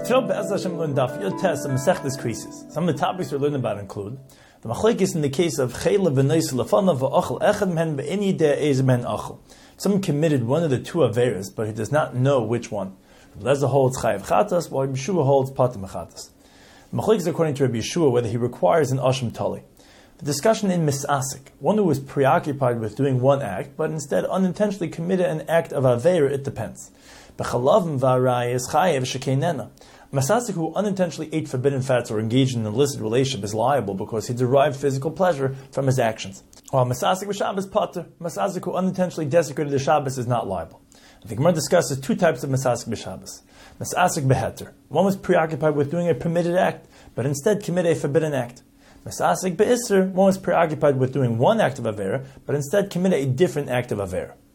Today, Be'ez Hashem, learn Daf Yud Tes and Masechtas Krisis. Some of the topics we're learning about include the machlekes in the case of Chayla v'Neis Lefanav v'Achal Echad Mehen Be'ini De'ez Mehen Achal. Someone committed one of the two averas, but he does not know which one. Rabbi Eliezer holds Chayav Chatas, while Rabbi Yeshua holds Patim Chatas. The machlekes according to Rabbi Yeshua whether he requires an Asham Tali. The discussion in Misasik, one who was preoccupied with doing one act, but instead unintentionally committed an act of Avera, it depends. B'chalavim v'arayis chayev shekeinena. Masasik who unintentionally ate forbidden fats or engaged in an illicit relationship is liable because he derived physical pleasure from his actions. While Masasik v'Shabbos pater, Masasik who unintentionally desecrated the Shabbos is not liable. The Gemara discusses two types of Masasik b'Shabbos. Masasik b'heter. One was preoccupied with doing a permitted act, but instead committed a forbidden act. Masasik be'isser, one was preoccupied with doing one act of Avera, but instead committed a different act of Avera.